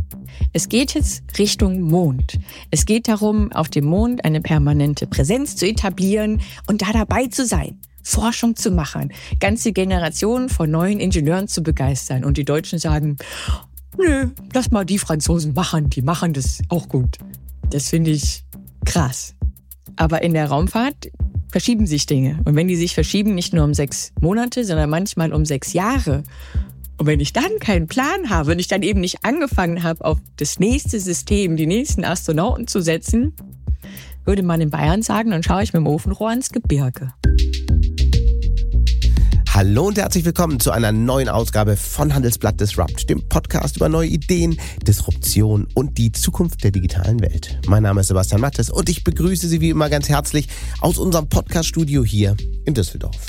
Es geht jetzt Richtung Mond. Es geht darum, auf dem Mond eine permanente Präsenz zu etablieren und da dabei zu sein, Forschung zu machen, ganze Generationen von neuen Ingenieuren zu begeistern. Und die Deutschen sagen, nö, lass mal die Franzosen machen, die machen das auch gut. Das finde ich krass. Aber in der Raumfahrt verschieben sich Dinge. Und wenn die sich verschieben, nicht nur um 6 Monate, sondern manchmal um 6 Jahre. Und wenn ich dann keinen Plan habe, wenn ich dann eben nicht angefangen habe, auf das nächste System, die nächsten Astronauten zu setzen, würde man in Bayern sagen, dann schaue ich mit dem Ofenrohr ins Gebirge. Hallo und herzlich willkommen zu einer neuen Ausgabe von Handelsblatt Disrupt, dem Podcast über neue Ideen, Disruption und die Zukunft der digitalen Welt. Mein Name ist Sebastian Mattes und ich begrüße Sie wie immer ganz herzlich aus unserem Podcaststudio hier in Düsseldorf.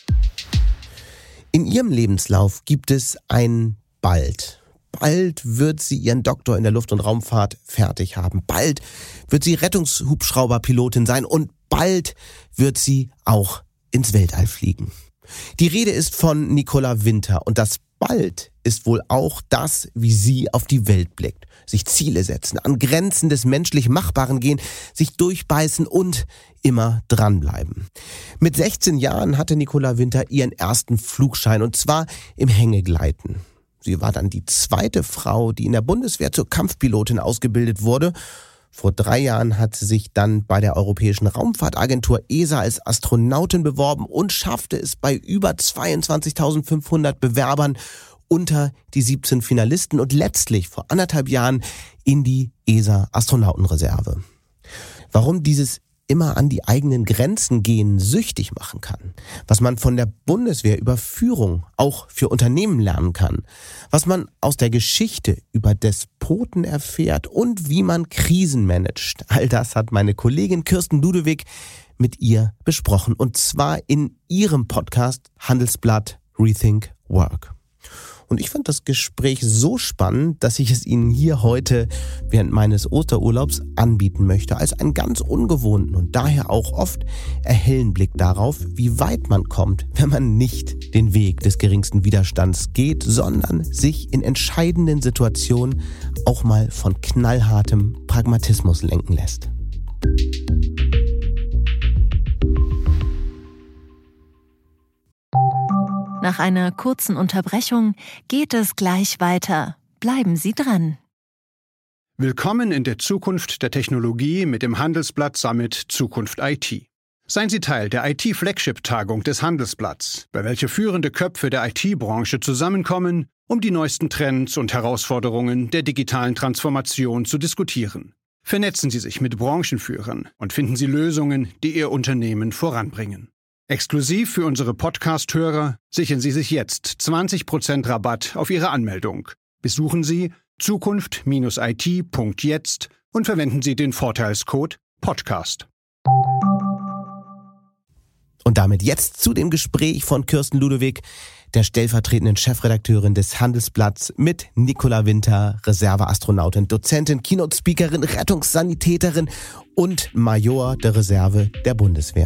In ihrem Lebenslauf gibt es ein Bald. Bald wird sie ihren Doktor in der Luft- und Raumfahrt fertig haben. Bald wird sie Rettungshubschrauberpilotin sein und bald wird sie auch ins Weltall fliegen. Die Rede ist von Nicola Winter und das bald ist wohl auch das, wie sie auf die Welt blickt. Sich Ziele setzen, an Grenzen des menschlich Machbaren gehen, sich durchbeißen und immer dranbleiben. Mit 16 Jahren hatte Nicola Winter ihren ersten Flugschein und zwar im Hängegleiten. Sie war dann die zweite Frau, die in der Bundeswehr zur Kampfpilotin ausgebildet wurde. Vor 3 Jahren hat sie sich dann bei der Europäischen Raumfahrtagentur ESA als Astronautin beworben und schaffte es bei über 22.500 Bewerbern unter die 17 Finalisten und letztlich vor 1,5 Jahren in die ESA-Astronautenreserve. Warum dieses immer an die eigenen Grenzen gehen süchtig machen kann, was man von der Bundeswehr über Führung auch für Unternehmen lernen kann, was man aus der Geschichte über Despoten erfährt und wie man Krisen managt. All das hat meine Kollegin Kirsten Ludewig mit ihr besprochen und zwar in ihrem Podcast Handelsblatt Rethink Work. Und ich fand das Gespräch so spannend, dass ich es Ihnen hier heute während meines Osterurlaubs anbieten möchte, als einen ganz ungewohnten und daher auch oft erhellenden Blick darauf, wie weit man kommt, wenn man nicht den Weg des geringsten Widerstands geht, sondern sich in entscheidenden Situationen auch mal von knallhartem Pragmatismus lenken lässt. Nach einer kurzen Unterbrechung geht es gleich weiter. Bleiben Sie dran. Willkommen in der Zukunft der Technologie mit dem Handelsblatt Summit Zukunft IT. Seien Sie Teil der IT-Flagship-Tagung des Handelsblatts, bei welcher führende Köpfe der IT-Branche zusammenkommen, um die neuesten Trends und Herausforderungen der digitalen Transformation zu diskutieren. Vernetzen Sie sich mit Branchenführern und finden Sie Lösungen, die Ihr Unternehmen voranbringen. Exklusiv für unsere Podcast-Hörer sichern Sie sich jetzt 20% Rabatt auf Ihre Anmeldung. Besuchen Sie zukunft-it.jetzt und verwenden Sie den Vorteilscode PODCAST. Und damit jetzt zu dem Gespräch von Kirsten Ludewig, der stellvertretenden Chefredakteurin des Handelsblatts, mit Nicola Winter, Reserveastronautin, Dozentin, Keynote-Speakerin, Rettungssanitäterin und Major der Reserve der Bundeswehr.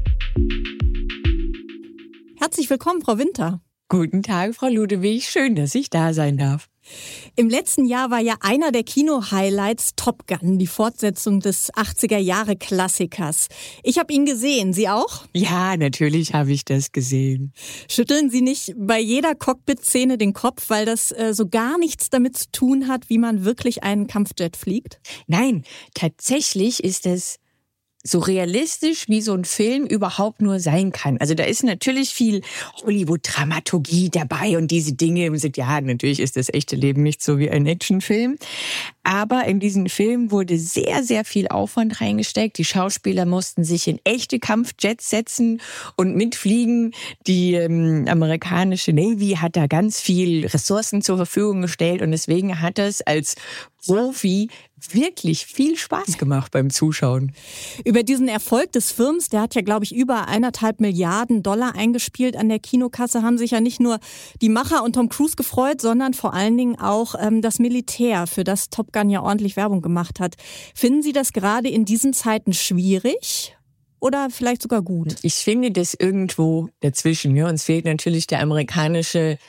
Herzlich willkommen, Frau Winter. Guten Tag, Frau Ludewig. Schön, dass ich da sein darf. Im letzten Jahr war ja einer der Kino-Highlights Top Gun, die Fortsetzung des 80er-Jahre-Klassikers. Ich habe ihn gesehen. Sie auch? Ja, natürlich habe ich das gesehen. Schütteln Sie nicht bei jeder Cockpit-Szene den Kopf, weil das so gar nichts damit zu tun hat, wie man wirklich einen Kampfjet fliegt? Nein, tatsächlich ist es so realistisch, wie so ein Film überhaupt nur sein kann. Also da ist natürlich viel Hollywood-Dramaturgie dabei und diese Dinge sind, ja, natürlich ist das echte Leben nicht so wie ein Actionfilm. Aber in diesen Film wurde sehr, sehr viel Aufwand reingesteckt. Die Schauspieler mussten sich in echte Kampfjets setzen und mitfliegen. Die amerikanische Navy hat da ganz viel Ressourcen zur Verfügung gestellt und deswegen hat es als Profi wirklich viel Spaß gemacht beim Zuschauen. Über diesen Erfolg des Films, der hat ja, glaube ich, über 1,5 Milliarden $ eingespielt an der Kinokasse, haben sich ja nicht nur die Macher und Tom Cruise gefreut, sondern vor allen Dingen auch das Militär, für das Top Gun ja ordentlich Werbung gemacht hat. Finden Sie das gerade in diesen Zeiten schwierig oder vielleicht sogar gut? Ich finde das irgendwo dazwischen. Ja. Uns fehlt natürlich der amerikanische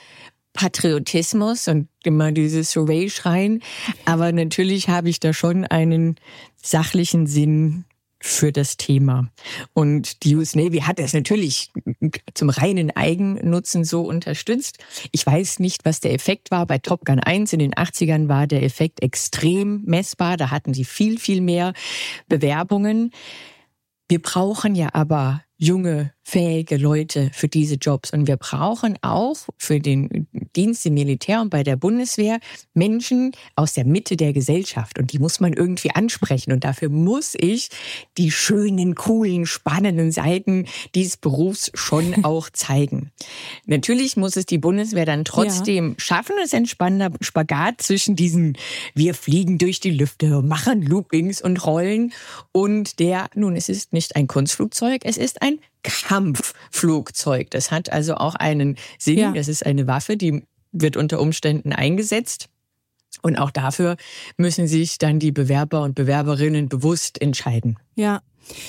Patriotismus und immer dieses Hooray-Schreien. Aber natürlich habe ich da schon einen sachlichen Sinn für das Thema. Und die US Navy hat es natürlich zum reinen Eigennutzen so unterstützt. Ich weiß nicht, was der Effekt war. Bei Top Gun 1 in den 80ern war der Effekt extrem messbar. Da hatten sie viel, viel mehr Bewerbungen. Wir brauchen ja aber junge, fähige Leute für diese Jobs. Und wir brauchen auch für den Dienst im Militär und bei der Bundeswehr Menschen aus der Mitte der Gesellschaft. Und die muss man irgendwie ansprechen. Und dafür muss ich die schönen, coolen, spannenden Seiten dieses Berufs schon auch zeigen. Natürlich muss es die Bundeswehr dann trotzdem schaffen. Es ist ein spannender Spagat zwischen diesen wir fliegen durch die Lüfte, machen Loopings und Rollen und es ist nicht ein Kunstflugzeug, es ist ein Kampfflugzeug. Das hat also auch einen Sinn. Ja. Das ist eine Waffe, die wird unter Umständen eingesetzt. Und auch dafür müssen sich dann die Bewerber und Bewerberinnen bewusst entscheiden. Ja.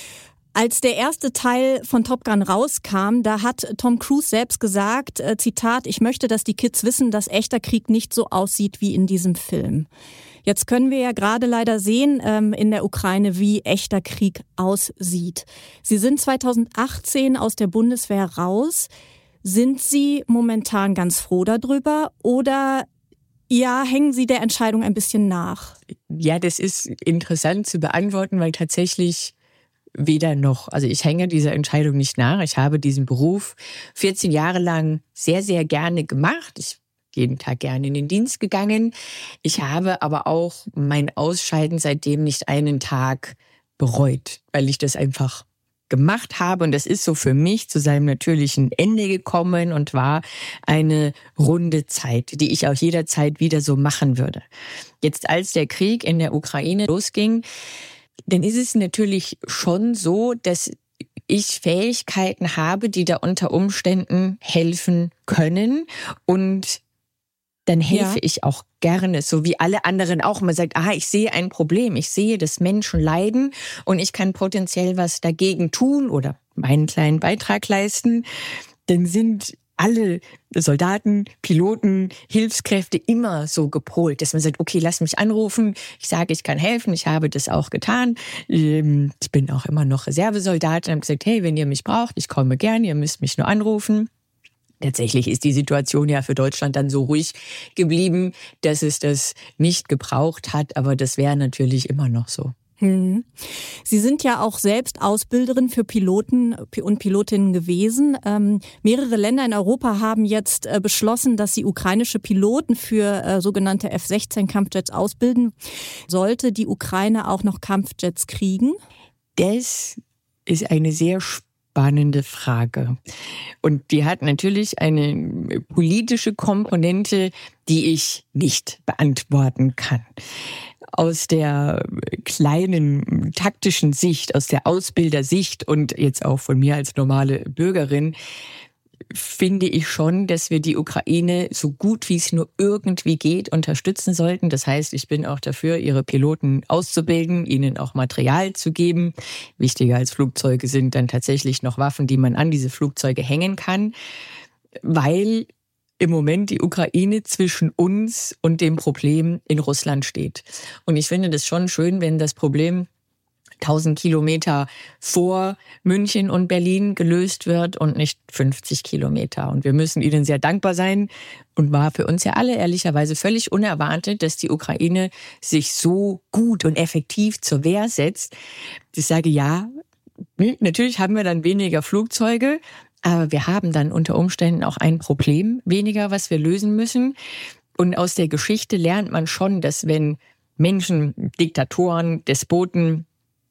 Als der erste Teil von Top Gun rauskam, da hat Tom Cruise selbst gesagt, Zitat, ich möchte, dass die Kids wissen, dass echter Krieg nicht so aussieht wie in diesem Film. Jetzt können wir ja gerade leider sehen in der Ukraine, wie echter Krieg aussieht. Sie sind 2018 aus der Bundeswehr raus. Sind Sie momentan ganz froh darüber oder hängen Sie der Entscheidung ein bisschen nach? Ja, das ist interessant zu beantworten, weil tatsächlich weder noch. Also ich hänge dieser Entscheidung nicht nach. Ich habe diesen Beruf 14 Jahre lang sehr, sehr gerne gemacht. Ich jeden Tag gerne in den Dienst gegangen. Ich habe aber auch mein Ausscheiden seitdem nicht einen Tag bereut, weil ich das einfach gemacht habe. Und das ist so für mich zu seinem natürlichen Ende gekommen und war eine runde Zeit, die ich auch jederzeit wieder so machen würde. Jetzt, als der Krieg in der Ukraine losging, dann ist es natürlich schon so, dass ich Fähigkeiten habe, die da unter Umständen helfen können. Und dann helfe ich auch gerne, so wie alle anderen auch. Man sagt, ich sehe ein Problem, ich sehe, dass Menschen leiden und ich kann potenziell was dagegen tun oder meinen kleinen Beitrag leisten. Dann sind alle Soldaten, Piloten, Hilfskräfte immer so gepolt, dass man sagt, okay, lass mich anrufen. Ich sage, ich kann helfen. Ich habe das auch getan. Ich bin auch immer noch Reservesoldat und habe gesagt, hey, wenn ihr mich braucht, ich komme gern, ihr müsst mich nur anrufen. Tatsächlich ist die Situation ja für Deutschland dann so ruhig geblieben, dass es das nicht gebraucht hat. Aber das wäre natürlich immer noch so. Sie sind ja auch selbst Ausbilderin für Piloten und Pilotinnen gewesen. Mehrere Länder in Europa haben jetzt beschlossen, dass sie ukrainische Piloten für sogenannte F-16-Kampfjets ausbilden. Sollte die Ukraine auch noch Kampfjets kriegen? Das ist eine sehr spannende Frage. Und die hat natürlich eine politische Komponente, die ich nicht beantworten kann. Aus der kleinen taktischen Sicht, aus der Ausbildersicht und jetzt auch von mir als normale Bürgerin, finde ich schon, dass wir die Ukraine so gut wie es nur irgendwie geht unterstützen sollten. Das heißt, ich bin auch dafür, ihre Piloten auszubilden, ihnen auch Material zu geben. Wichtiger als Flugzeuge sind dann tatsächlich noch Waffen, die man an diese Flugzeuge hängen kann, weil im Moment die Ukraine zwischen uns und dem Problem in Russland steht. Und ich finde das schon schön, wenn das Problem 1000 Kilometer vor München und Berlin gelöst wird und nicht 50 Kilometer. Und wir müssen ihnen sehr dankbar sein. Und war für uns ja alle ehrlicherweise völlig unerwartet, dass die Ukraine sich so gut und effektiv zur Wehr setzt. Ich sage ja, natürlich haben wir dann weniger Flugzeuge, aber wir haben dann unter Umständen auch ein Problem weniger, was wir lösen müssen. Und aus der Geschichte lernt man schon, dass wenn Menschen, Diktatoren, Despoten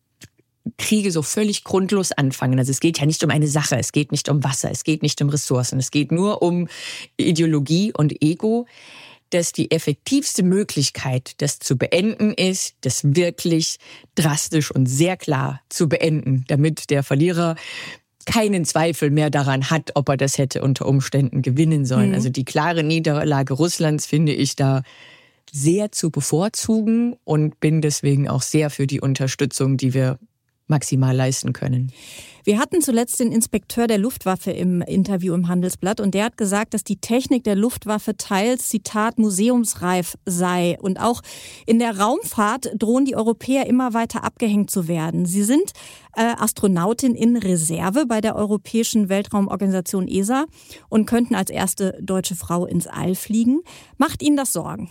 Kriege so völlig grundlos anfangen. Also es geht ja nicht um eine Sache, es geht nicht um Wasser, es geht nicht um Ressourcen, es geht nur um Ideologie und Ego, dass die effektivste Möglichkeit, das zu beenden ist, das wirklich drastisch und sehr klar zu beenden, damit der Verlierer keinen Zweifel mehr daran hat, ob er das hätte unter Umständen gewinnen sollen. Also die klare Niederlage Russlands finde ich da sehr zu bevorzugen und bin deswegen auch sehr für die Unterstützung, die wir maximal leisten können. Wir hatten zuletzt den Inspekteur der Luftwaffe im Interview im Handelsblatt und der hat gesagt, dass die Technik der Luftwaffe teils, Zitat, museumsreif sei. Und auch in der Raumfahrt drohen die Europäer immer weiter abgehängt zu werden. Sie sind Astronautin in Reserve bei der Europäischen Weltraumorganisation ESA und könnten als erste deutsche Frau ins All fliegen. Macht Ihnen das Sorgen?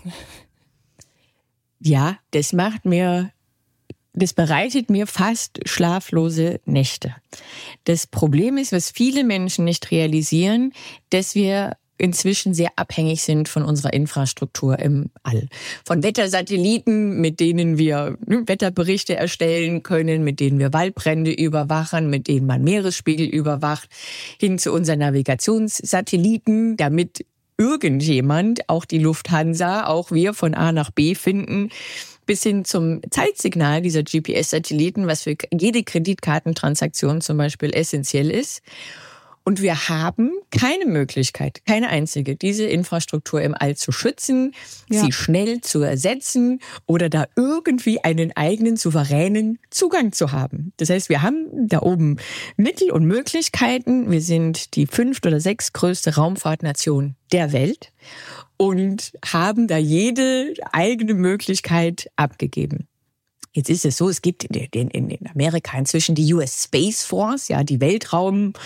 Ja, das bereitet mir fast schlaflose Nächte. Das Problem ist, was viele Menschen nicht realisieren, dass wir inzwischen sehr abhängig sind von unserer Infrastruktur im All. Von Wettersatelliten, mit denen wir Wetterberichte erstellen können, mit denen wir Waldbrände überwachen, mit denen man Meeresspiegel überwacht, hin zu unseren Navigationssatelliten, damit irgendjemand, auch die Lufthansa, auch wir von A nach B finden, bis hin zum Zeitsignal dieser GPS-Satelliten, was für jede Kreditkartentransaktion zum Beispiel essentiell ist. Und wir haben keine Möglichkeit, keine einzige, diese Infrastruktur im All zu schützen, sie schnell zu ersetzen oder da irgendwie einen eigenen souveränen Zugang zu haben. Das heißt, wir haben da oben Mittel und Möglichkeiten. Wir sind die 5. oder 6. größte Raumfahrtnation der Welt und haben da jede eigene Möglichkeit abgegeben. Jetzt ist es so, es gibt in Amerika inzwischen die US Space Force, ja, die Weltraumkraft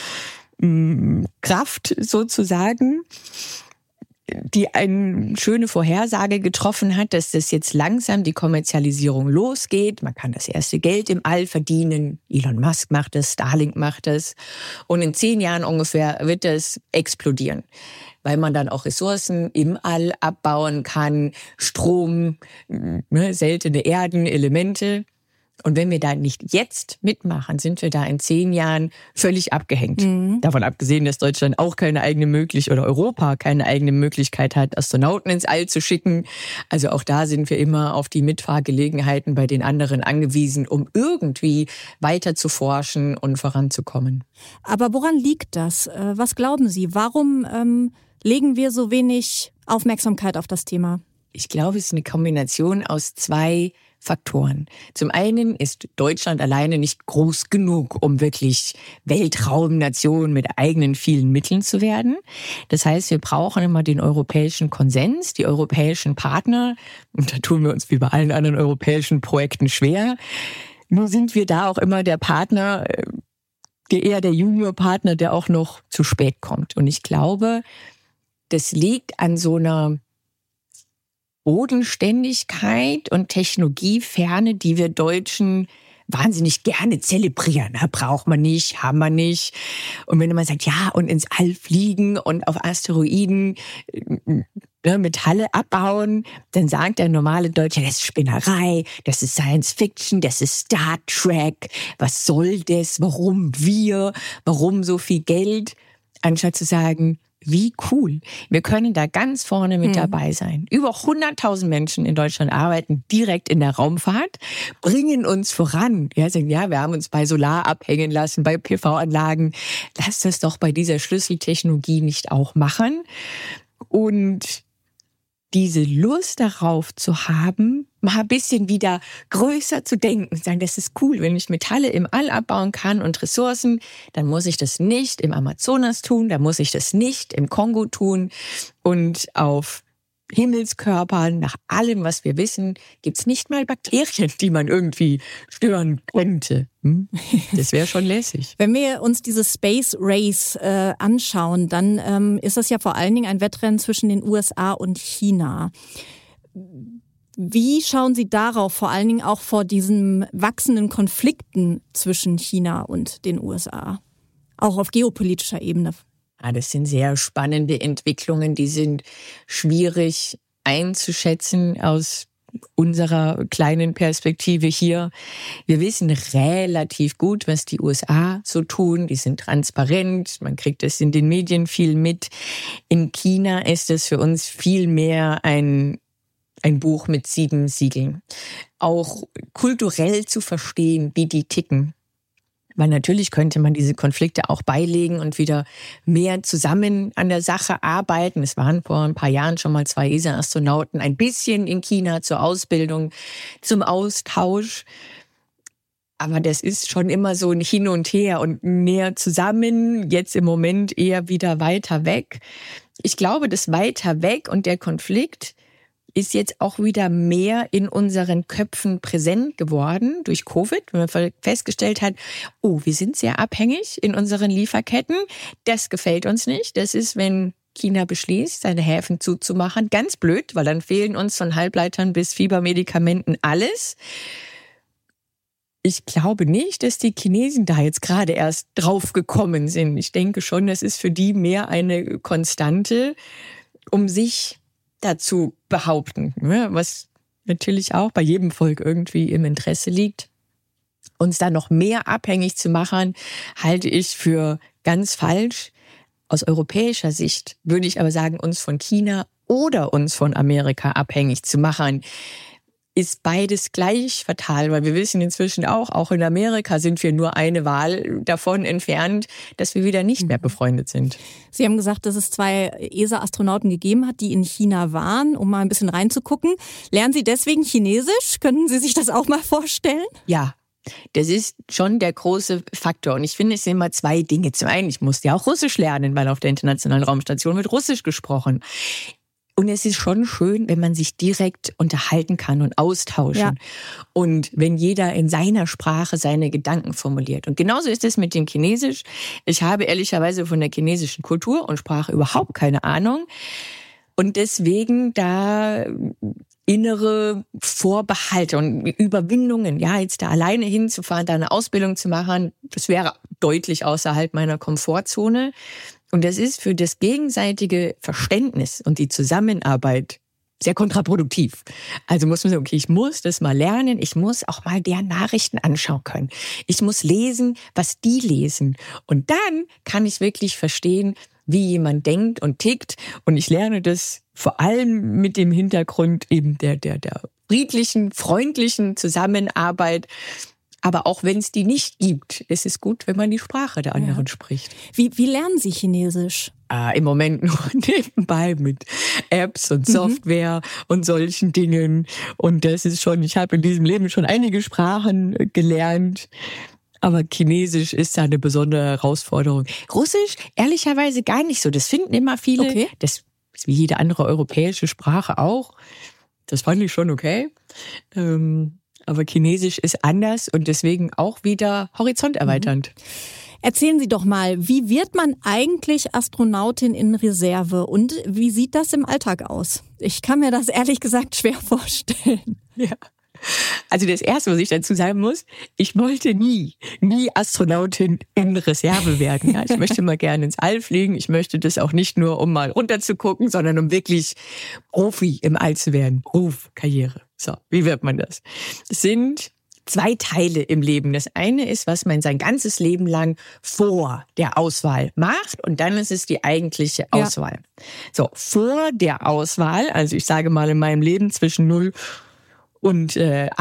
sozusagen, die eine schöne Vorhersage getroffen hat, dass das jetzt langsam die Kommerzialisierung losgeht. Man kann das erste Geld im All verdienen. Elon Musk macht das, Starlink macht das. Und in 10 Jahren ungefähr wird das explodieren, weil man dann auch Ressourcen im All abbauen kann, Strom, seltene Erden, Elemente. Und wenn wir da nicht jetzt mitmachen, sind wir da in 10 Jahren völlig abgehängt. Davon abgesehen, dass Deutschland auch keine eigene Möglichkeit oder Europa keine eigene Möglichkeit hat, Astronauten ins All zu schicken. Also auch da sind wir immer auf die Mitfahrgelegenheiten bei den anderen angewiesen, um irgendwie weiter zu forschen und voranzukommen. Aber woran liegt das? Was glauben Sie? Warum legen wir so wenig Aufmerksamkeit auf das Thema? Ich glaube, es ist eine Kombination aus 2 Faktoren. Zum einen ist Deutschland alleine nicht groß genug, um wirklich Weltraumnation mit eigenen vielen Mitteln zu werden. Das heißt, wir brauchen immer den europäischen Konsens, die europäischen Partner. Und da tun wir uns wie bei allen anderen europäischen Projekten schwer. Nur sind wir da auch immer der Partner, eher der Juniorpartner, der auch noch zu spät kommt. Und ich glaube, das liegt an so einer Bodenständigkeit und Technologieferne, die wir Deutschen wahnsinnig gerne zelebrieren. Braucht man nicht, haben wir nicht. Und wenn man sagt, ja, und ins All fliegen und auf Asteroiden Metalle abbauen, dann sagt der normale Deutsche, das ist Spinnerei, das ist Science Fiction, das ist Star Trek. Was soll das? Warum wir? Warum so viel Geld? Anstatt zu sagen, wie cool. Wir können da ganz vorne mit dabei sein. Über 100.000 Menschen in Deutschland arbeiten direkt in der Raumfahrt, bringen uns voran. Ja, sagen, ja, wir haben uns bei Solar abhängen lassen, bei PV-Anlagen. Lass das doch bei dieser Schlüsseltechnologie nicht auch machen. Und diese Lust darauf zu haben, mal ein bisschen wieder größer zu denken, sagen, das ist cool, wenn ich Metalle im All abbauen kann und Ressourcen, dann muss ich das nicht im Amazonas tun, dann muss ich das nicht im Kongo tun. Und auf Himmelskörpern, nach allem, was wir wissen, gibt's nicht mal Bakterien, die man irgendwie stören könnte. Das wäre schon lässig. Wenn wir uns dieses Space Race anschauen, dann ist das ja vor allen Dingen ein Wettrennen zwischen den USA und China. Wie schauen Sie darauf, vor allen Dingen auch vor diesen wachsenden Konflikten zwischen China und den USA? Auch auf geopolitischer Ebene. Ja, das sind sehr spannende Entwicklungen, die sind schwierig einzuschätzen aus unserer kleinen Perspektive hier. Wir wissen relativ gut, was die USA so tun. Die sind transparent, man kriegt es in den Medien viel mit. In China ist es für uns viel mehr ein Buch mit 7 Siegeln. Auch kulturell zu verstehen, wie die ticken. Weil natürlich könnte man diese Konflikte auch beilegen und wieder mehr zusammen an der Sache arbeiten. Es waren vor ein paar Jahren schon mal 2 ESA-Astronauten ein bisschen in China zur Ausbildung, zum Austausch. Aber das ist schon immer so ein Hin und Her und näher zusammen, jetzt im Moment eher wieder weiter weg. Ich glaube, das weiter weg und der Konflikt ist jetzt auch wieder mehr in unseren Köpfen präsent geworden durch Covid, wenn man festgestellt hat, wir sind sehr abhängig in unseren Lieferketten. Das gefällt uns nicht. Das ist, wenn China beschließt, seine Häfen zuzumachen, ganz blöd, weil dann fehlen uns von Halbleitern bis Fiebermedikamenten alles. Ich glaube nicht, dass die Chinesen da jetzt gerade erst drauf gekommen sind. Ich denke schon, das ist für die mehr eine Konstante, um sich dazu behaupten, was natürlich auch bei jedem Volk irgendwie im Interesse liegt. Uns da noch mehr abhängig zu machen, halte ich für ganz falsch. Aus europäischer Sicht würde ich aber sagen, uns von China oder uns von Amerika abhängig zu machen, ist beides gleich fatal, weil wir wissen inzwischen auch in Amerika sind wir nur eine Wahl davon entfernt, dass wir wieder nicht mehr befreundet sind. Sie haben gesagt, dass es 2 ESA-Astronauten gegeben hat, die in China waren, um mal ein bisschen reinzugucken. Lernen Sie deswegen Chinesisch? Können Sie sich das auch mal vorstellen? Ja. Das ist schon der große Faktor. Und ich finde, es sind immer 2 Dinge. Zum einen, ich musste ja auch Russisch lernen, weil auf der Internationalen Raumstation wird Russisch gesprochen. Und es ist schon schön, wenn man sich direkt unterhalten kann und austauschen. Ja. Und wenn jeder in seiner Sprache seine Gedanken formuliert. Und genauso ist es mit dem Chinesisch. Ich habe ehrlicherweise von der chinesischen Kultur und Sprache überhaupt keine Ahnung. Und deswegen da innere Vorbehalte und Überwindungen, jetzt da alleine hinzufahren, da eine Ausbildung zu machen, das wäre deutlich außerhalb meiner Komfortzone. Und das ist für das gegenseitige Verständnis und die Zusammenarbeit sehr kontraproduktiv. Also muss man sagen, okay, ich muss das mal lernen, ich muss auch mal deren Nachrichten anschauen können. Ich muss lesen, was die lesen. Und dann kann ich wirklich verstehen, wie jemand denkt und tickt. Und ich lerne das vor allem mit dem Hintergrund eben der friedlichen, freundlichen Zusammenarbeit. Aber auch wenn es die nicht gibt, ist es gut, wenn man die Sprache der anderen spricht. Wie lernen Sie Chinesisch? Im Moment nur nebenbei mit Apps und Software und solchen Dingen. Und das ist schon, ich habe in diesem Leben schon einige Sprachen gelernt. Aber Chinesisch ist da eine besondere Herausforderung. Russisch, ehrlicherweise gar nicht so. Das finden immer viele. Okay. Das ist wie jede andere europäische Sprache auch. Das fand ich schon okay. Aber Chinesisch ist anders und deswegen auch wieder horizonterweiternd. Erzählen Sie doch mal, wie wird man eigentlich Astronautin in Reserve und wie sieht das im Alltag aus? Ich kann mir das ehrlich gesagt schwer vorstellen. Ja. Also das Erste, was ich dazu sagen muss, ich wollte nie Astronautin in Reserve werden. Ja, ich möchte mal gerne ins All fliegen. Ich möchte das auch nicht nur, um mal runterzugucken, sondern um wirklich Profi im All zu werden. Beruf, Karriere. So, wie wird man das? Es sind 2 Teile im Leben. Das eine ist, was man sein ganzes Leben lang vor der Auswahl macht und dann ist es die eigentliche Auswahl. Ja. So, vor der Auswahl, also ich sage mal in meinem Leben zwischen 0 und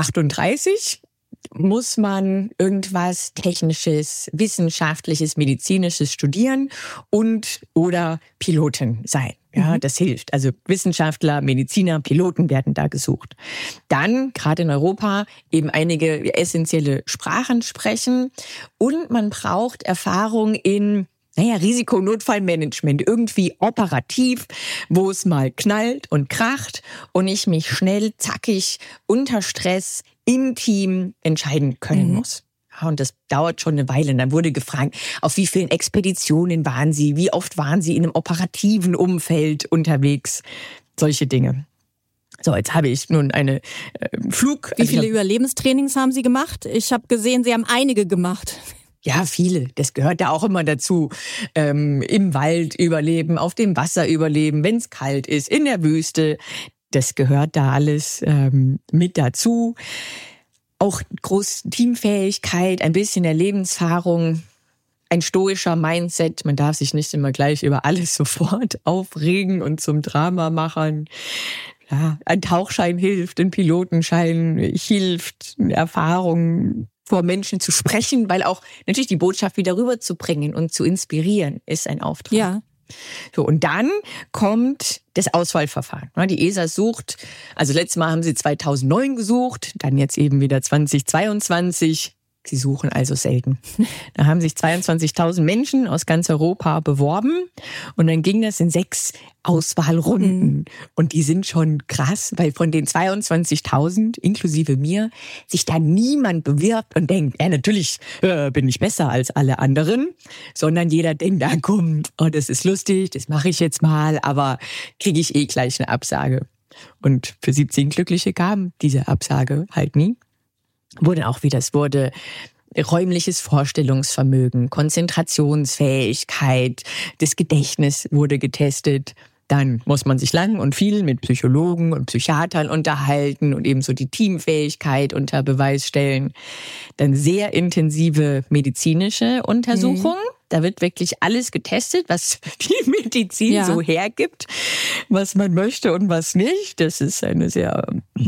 38 muss man irgendwas Technisches, Wissenschaftliches, Medizinisches studieren und oder Pilotin sein. Ja, das hilft. Also Wissenschaftler, Mediziner, Piloten werden da gesucht. Dann, gerade in Europa, eben einige essentielle Sprachen sprechen und man braucht Erfahrung in Risikonotfallmanagement, irgendwie operativ, wo es mal knallt und kracht und ich mich schnell, zackig, unter Stress, im Team entscheiden können muss. Ja, und das dauert schon eine Weile. Und dann wurde gefragt, auf wie vielen Expeditionen waren Sie? Wie oft waren Sie in einem operativen Umfeld unterwegs? Solche Dinge. So, jetzt habe ich nun eine Flug... Wie viele Überlebenstrainings haben Sie gemacht? Ich habe gesehen, Sie haben einige gemacht. Ja, viele. Das gehört da auch immer dazu. Im Wald überleben, auf dem Wasser überleben, wenn es kalt ist, in der Wüste. Das gehört da alles mit dazu. Auch große Teamfähigkeit, ein bisschen der Lebenserfahrung, ein stoischer Mindset. Man darf sich nicht immer gleich über alles sofort aufregen und zum Drama machen. Ja, ein Tauchschein hilft, ein Pilotenschein hilft, Erfahrung vor Menschen zu sprechen, weil auch natürlich die Botschaft wieder rüberzubringen und zu inspirieren, ist ein Auftrag. Ja. So, und dann kommt das Auswahlverfahren. Die ESA sucht, also letztes Mal haben sie 2009 gesucht, dann jetzt eben wieder 2022. Sie suchen also selten. Da haben sich 22.000 Menschen aus ganz Europa beworben und dann ging das in 6 Auswahlrunden. Und die sind schon krass, weil von den 22.000, inklusive mir, sich da niemand bewirbt und denkt, ja natürlich bin ich besser als alle anderen, sondern jeder denkt, na komm, das ist lustig, das mache ich jetzt mal, aber kriege ich gleich eine Absage. Und für 17 Glückliche kam diese Absage halt nie. Es wurde räumliches Vorstellungsvermögen, Konzentrationsfähigkeit, das Gedächtnis wurde getestet. Dann muss man sich lang und viel mit Psychologen und Psychiatern unterhalten und ebenso die Teamfähigkeit unter Beweis stellen. Dann sehr intensive medizinische Untersuchungen. Da wird wirklich alles getestet, was die Medizin so hergibt, was man möchte und was nicht. Das ist eine sehr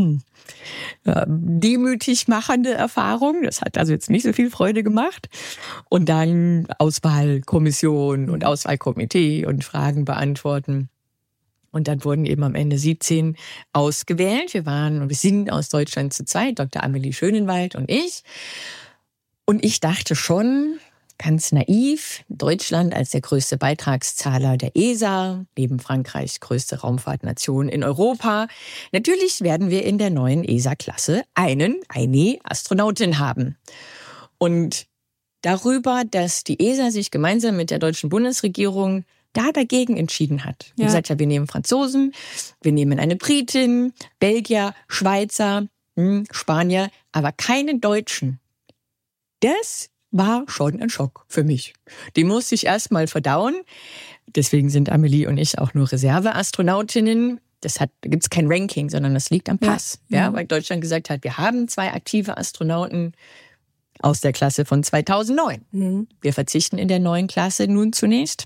demütig machende Erfahrung. Das hat also jetzt nicht so viel Freude gemacht. Und dann Auswahlkommission und Auswahlkomitee und Fragen beantworten. Und dann wurden eben am Ende 17 ausgewählt. Wir sind aus Deutschland zu zweit, Dr. Amelie Schönenwald und ich. Und ich dachte schon, ganz naiv, Deutschland als der größte Beitragszahler der ESA, neben Frankreich größte Raumfahrtnation in Europa. Natürlich werden wir in der neuen ESA-Klasse eine Astronautin haben. Und darüber, dass die ESA sich gemeinsam mit der deutschen Bundesregierung dagegen entschieden hat. Wie gesagt, wir nehmen Franzosen, wir nehmen eine Britin, Belgier, Schweizer, Spanier, aber keine Deutschen. Das war schon ein Schock für mich. Die musste ich erst mal verdauen. Deswegen sind Amelie und ich auch nur Reserveastronautinnen. Da gibt's kein Ranking, sondern das liegt am Pass. Weil Deutschland gesagt hat, wir haben 2 aktive Astronauten aus der Klasse von 2009. Wir verzichten in der neuen Klasse nun zunächst.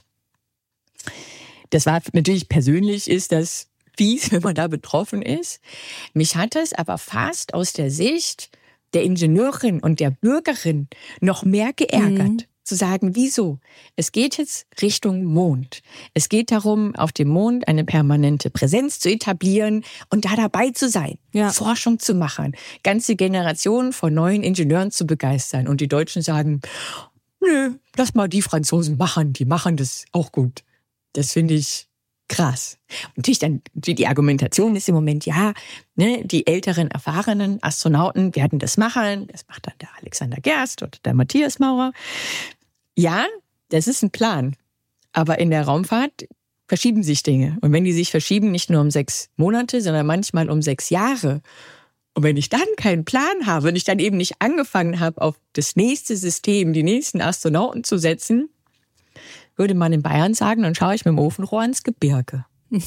Das war natürlich persönlich, ist das fies, wenn man da betroffen ist. Mich hat es aber fast aus der Sicht der Ingenieurin und der Bürgerin noch mehr geärgert, zu sagen, wieso? Es geht jetzt Richtung Mond. Es geht darum, auf dem Mond eine permanente Präsenz zu etablieren und da dabei zu sein, Forschung zu machen, ganze Generationen von neuen Ingenieuren zu begeistern. Und die Deutschen sagen, nö, lass mal die Franzosen machen, die machen das auch gut. Das finde ich krass. Und natürlich dann, die Argumentation ist im Moment, die älteren, erfahrenen Astronauten werden das machen. Das macht dann der Alexander Gerst oder der Matthias Maurer. Ja, das ist ein Plan. Aber in der Raumfahrt verschieben sich Dinge. Und wenn die sich verschieben, nicht nur um 6 Monate, sondern manchmal um 6 Jahre. Und wenn ich dann keinen Plan habe, wenn ich dann eben nicht angefangen habe, auf das nächste System, die nächsten Astronauten zu setzen, würde man in Bayern sagen, dann schaue ich mit dem Ofenrohr ins Gebirge.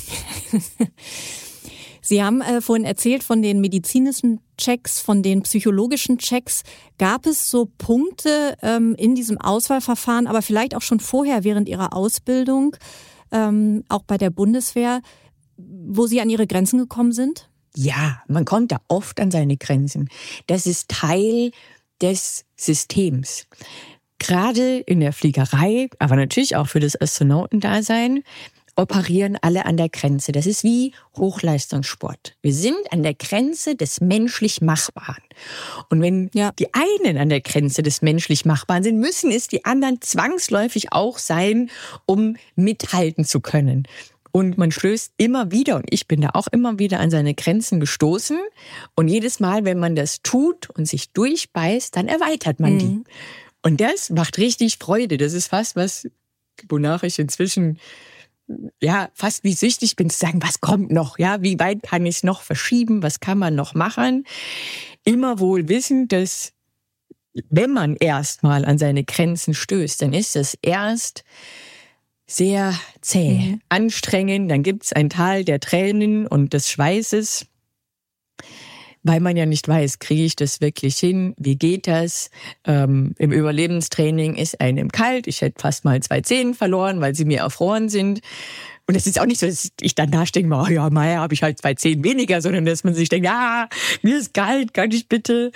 Sie haben vorhin erzählt von den medizinischen Checks, von den psychologischen Checks. Gab es so Punkte in diesem Auswahlverfahren, aber vielleicht auch schon vorher während Ihrer Ausbildung, auch bei der Bundeswehr, wo Sie an Ihre Grenzen gekommen sind? Ja, man kommt da oft an seine Grenzen. Das ist Teil des Systems. Gerade in der Fliegerei, aber natürlich auch für das Astronautendasein, operieren alle an der Grenze. Das ist wie Hochleistungssport. Wir sind an der Grenze des menschlich Machbaren. Und wenn die einen an der Grenze des menschlich Machbaren sind, müssen es die anderen zwangsläufig auch sein, um mithalten zu können. Und man stößt immer wieder, und ich bin da auch immer wieder an seine Grenzen gestoßen. Und jedes Mal, wenn man das tut und sich durchbeißt, dann erweitert man die. Und das macht richtig Freude. Das ist fast was, wonach ich inzwischen fast wie süchtig bin, zu sagen, was kommt noch? Wie weit kann ich es noch verschieben? Was kann man noch machen? Immer wohl wissend, dass wenn man erstmal an seine Grenzen stößt, dann ist das erst sehr zäh, anstrengend. Dann gibt's ein Tal der Tränen und des Schweißes, weil man ja nicht weiß, kriege ich das wirklich hin? Wie geht das? Im Überlebenstraining ist einem kalt. Ich hätte fast mal 2 Zehen verloren, weil sie mir erfroren sind. Und es ist auch nicht so, dass ich dann da denke, habe ich halt 2 Zehen weniger, sondern dass man sich denkt, mir ist kalt, kann ich bitte?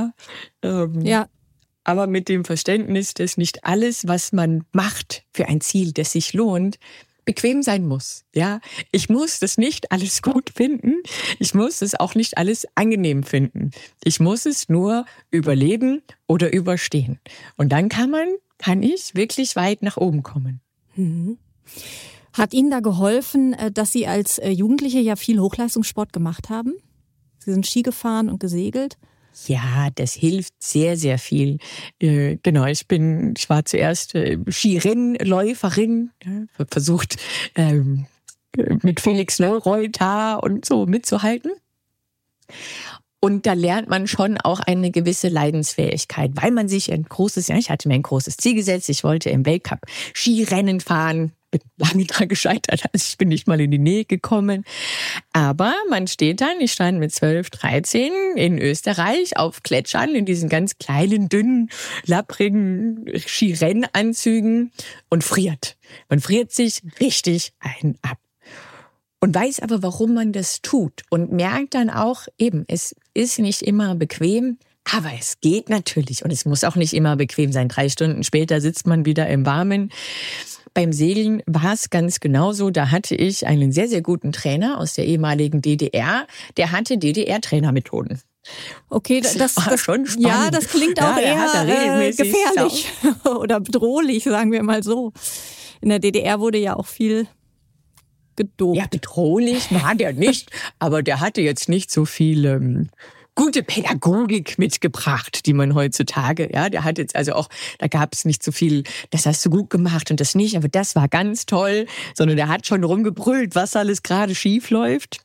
Aber mit dem Verständnis, dass nicht alles, was man macht für ein Ziel, das sich lohnt, bequem sein muss. Ja, ich muss das nicht alles gut finden. Ich muss es auch nicht alles angenehm finden. Ich muss es nur überleben oder überstehen. Und dann kann ich wirklich weit nach oben kommen. Mhm. Hat Ihnen da geholfen, dass Sie als Jugendliche ja viel Hochleistungssport gemacht haben? Sie sind Ski gefahren und gesegelt. Ja, das hilft sehr, sehr viel. Genau, ich war zuerst Skirennläuferin, versucht mit Felix Leroy da und so mitzuhalten. Und da lernt man schon auch eine gewisse Leidensfähigkeit, weil man sich ich hatte mir ein großes Ziel gesetzt, ich wollte im Weltcup Skirennen fahren, bin lange dran gescheitert, also ich bin nicht mal in die Nähe gekommen. Aber ich stand mit 12, 13 in Österreich auf Gletschern in diesen ganz kleinen, dünnen, lapprigen Skirennanzügen und friert. Man friert sich richtig einen ab. Und weiß aber, warum man das tut und merkt dann auch eben, es ist nicht immer bequem, aber es geht natürlich und es muss auch nicht immer bequem sein. 3 Stunden später sitzt man wieder im Warmen. Beim Segeln war es ganz genauso. Da hatte ich einen sehr, sehr guten Trainer aus der ehemaligen DDR. Der hatte DDR-Trainermethoden. Okay, das war schon spannend. Ja, das klingt auch eher gefährlich oder bedrohlich, sagen wir mal so. In der DDR wurde ja auch viel gedopt. Ja, bedrohlich war der nicht, aber der hatte jetzt nicht so viel gute Pädagogik mitgebracht, die man heutzutage, der hat jetzt also auch, da gab es nicht so viel, das hast du gut gemacht und das nicht, aber das war ganz toll, sondern der hat schon rumgebrüllt, was alles gerade schief läuft.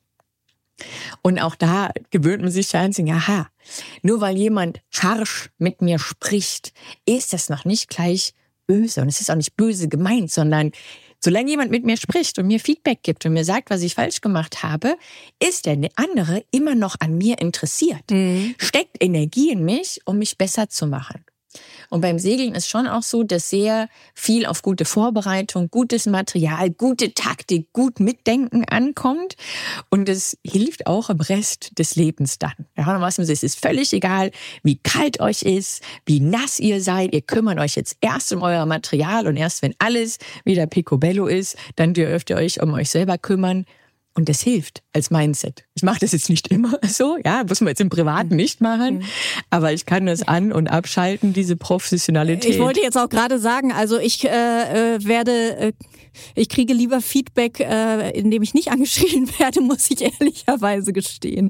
Und auch da gewöhnt man sich an, aha, nur weil jemand harsch mit mir spricht, ist das noch nicht gleich böse. Und es ist auch nicht böse gemeint, sondern solange jemand mit mir spricht und mir Feedback gibt und mir sagt, was ich falsch gemacht habe, ist der andere immer noch an mir interessiert. Steckt Energie in mich, um mich besser zu machen. Und beim Segeln ist schon auch so, dass sehr viel auf gute Vorbereitung, gutes Material, gute Taktik, gut Mitdenken ankommt. Und es hilft auch im Rest des Lebens dann. Ja, es ist völlig egal, wie kalt euch ist, wie nass ihr seid. Ihr kümmert euch jetzt erst um euer Material und erst wenn alles wieder picobello ist, dann dürft ihr euch um euch selber kümmern. Und das hilft als Mindset. Ich mache das jetzt nicht immer so, muss man jetzt im Privaten nicht machen, aber ich kann das an- und abschalten, diese Professionalität. Ich wollte jetzt auch gerade sagen, also ich kriege lieber Feedback, indem ich nicht angeschrien werde, muss ich ehrlicherweise gestehen.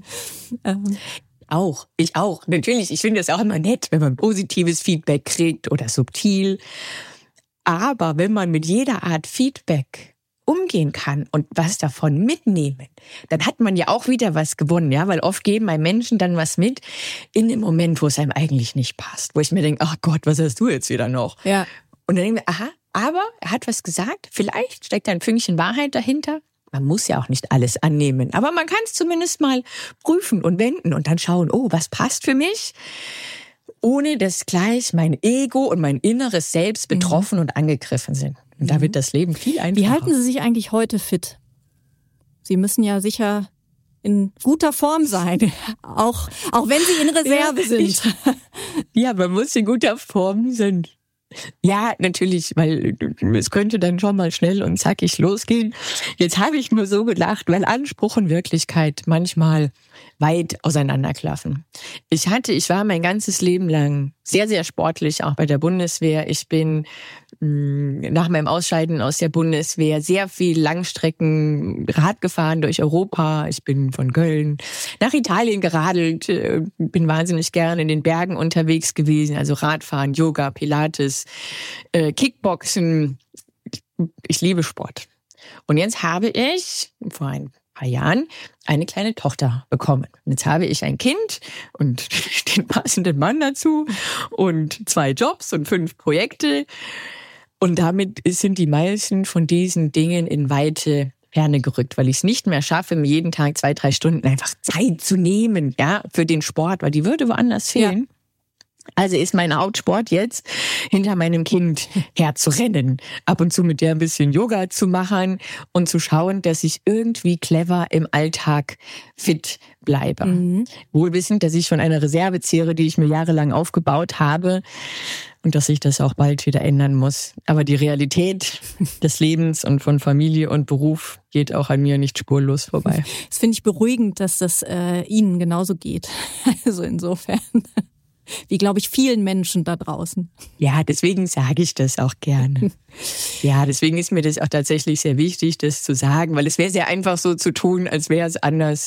Ich auch. Natürlich, ich finde das auch immer nett, wenn man positives Feedback kriegt oder subtil. Aber wenn man mit jeder Art Feedback umgehen kann und was davon mitnehmen, dann hat man ja auch wieder was gewonnen, weil oft geben einem Menschen dann was mit in dem Moment, wo es einem eigentlich nicht passt, wo ich mir denke, ach Gott, was hast du jetzt wieder noch? Ja. Und dann denke ich mir, aha, aber er hat was gesagt, vielleicht steckt ein Fünkchen Wahrheit dahinter. Man muss ja auch nicht alles annehmen, aber man kann es zumindest mal prüfen und wenden und dann schauen, oh, was passt für mich? Ohne dass gleich mein Ego und mein inneres Selbst betroffen und angegriffen sind. Und da wird das Leben viel einfacher. Wie halten Sie sich eigentlich heute fit? Sie müssen ja sicher in guter Form sein, auch wenn Sie in Reserve sind. Ja, man muss in guter Form sein. Ja, natürlich, weil es könnte dann schon mal schnell und zackig losgehen. Jetzt habe ich nur so gedacht, weil Anspruch und Wirklichkeit manchmal weit auseinanderklaffen. Ich war mein ganzes Leben lang sehr, sehr sportlich, auch bei der Bundeswehr. Ich bin nach meinem Ausscheiden aus der Bundeswehr sehr viel Langstrecken Rad gefahren durch Europa. Ich bin von Köln nach Italien geradelt, bin wahnsinnig gern in den Bergen unterwegs gewesen, also Radfahren, Yoga, Pilates, Kickboxen. Ich liebe Sport. Und jetzt habe ich vor ein paar Jahren eine kleine Tochter bekommen. Und jetzt habe ich ein Kind und den passenden Mann dazu und 2 Jobs und 5 Projekte. Und damit sind die meisten von diesen Dingen in weite Ferne gerückt, weil ich es nicht mehr schaffe, mir jeden Tag 2-3 Stunden einfach Zeit zu nehmen, für den Sport, weil die würde woanders fehlen. Also ist mein Hauptsport jetzt, hinter meinem Kind herzurennen, ab und zu mit der ein bisschen Yoga zu machen und zu schauen, dass ich irgendwie clever im Alltag fit bleibe. Wohl wissend, dass ich von einer Reserve zehre, die ich mir jahrelang aufgebaut habe und dass sich das auch bald wieder ändern muss. Aber die Realität des Lebens und von Familie und Beruf geht auch an mir nicht spurlos vorbei. Das finde ich beruhigend, dass das Ihnen genauso geht. Also insofern... Wie, glaube ich, vielen Menschen da draußen. Ja, deswegen sage ich das auch gerne. Ja, deswegen ist mir das auch tatsächlich sehr wichtig, das zu sagen, weil es wäre sehr einfach so zu tun, als wäre es anders.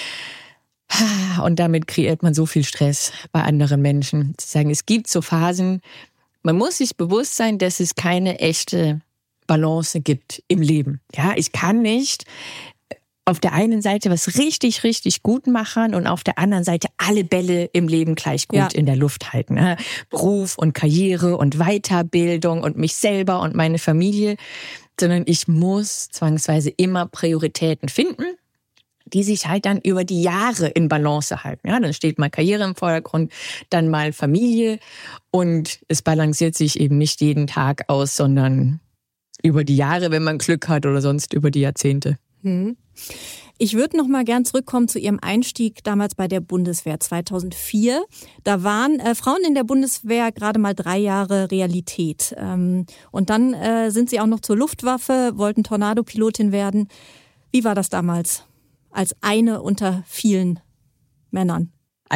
Und damit kreiert man so viel Stress bei anderen Menschen. Zu sagen, es gibt so Phasen, man muss sich bewusst sein, dass es keine echte Balance gibt im Leben. Ja, ich kann nicht auf der einen Seite was richtig, richtig gut machen und auf der anderen Seite alle Bälle im Leben gleich gut in der Luft halten. Beruf und Karriere und Weiterbildung und mich selber und meine Familie. Sondern ich muss zwangsweise immer Prioritäten finden, die sich halt dann über die Jahre in Balance halten. Ja, dann steht mal Karriere im Vordergrund, dann mal Familie und es balanciert sich eben nicht jeden Tag aus, sondern über die Jahre, wenn man Glück hat oder sonst über die Jahrzehnte. Ich würde noch mal gern zurückkommen zu Ihrem Einstieg damals bei der Bundeswehr 2004. Da waren Frauen in der Bundeswehr gerade mal 3 Jahre Realität. Und dann sind Sie auch noch zur Luftwaffe, wollten Tornado-Pilotin werden. Wie war das damals als eine unter vielen Männern?